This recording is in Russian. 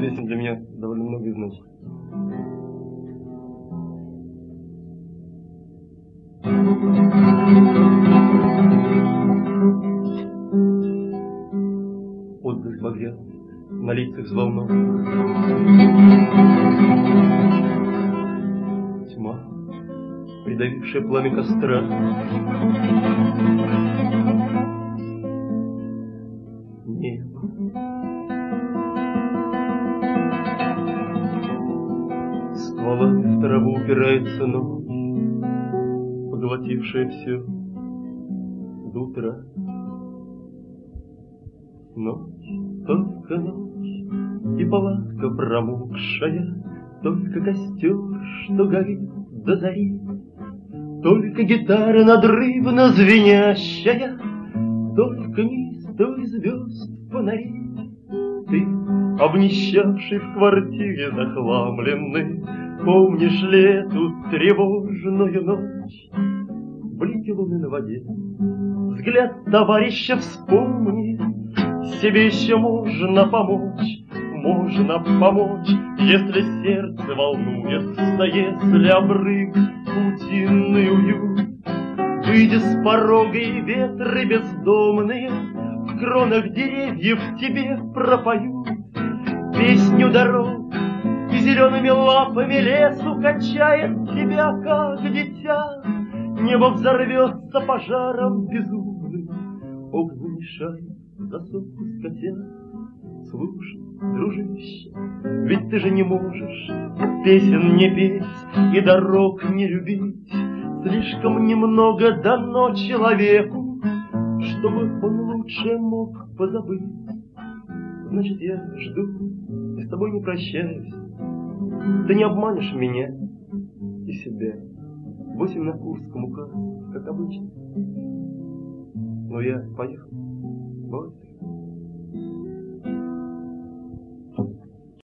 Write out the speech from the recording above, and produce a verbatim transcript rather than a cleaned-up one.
песня для меня довольно много значит. Отблеск багря на лицах взволнованных. Тьма, придавившая пламя костра. Небо. Стволами в траву упирается ночь, поглотившая все до утра. Ночь, только ночь, и палатка промокшая, только костер, что горит до зари, только гитара надрывно звенящая, только неистовый звезд фонари. Ты, обнищавший в квартире захламленный, помнишь ли эту тревожную ночь? Блики луны на воде, взгляд товарища вспомни, себе еще можно помочь, можно помочь, если сердце волнуется, если обрыв путинный уют. Выйдя с порога, и ветры бездомные в кронах деревьев тебе пропоют песню дорог, и зелеными лапами лесу качает тебя, как дитя. Небо взорвется пожаром безумным, огню мешает засохнуть скотя. Слушай, дружище, ведь ты же не можешь песен не петь и дорог не любить. Слишком немного дано человеку, чтобы он лучше мог позабыть. Значит, я жду и с тобой не прощаюсь. Ты не обманешь меня и себя. Восемь на Курском указ, как обычно. Но я поехал. Бывает.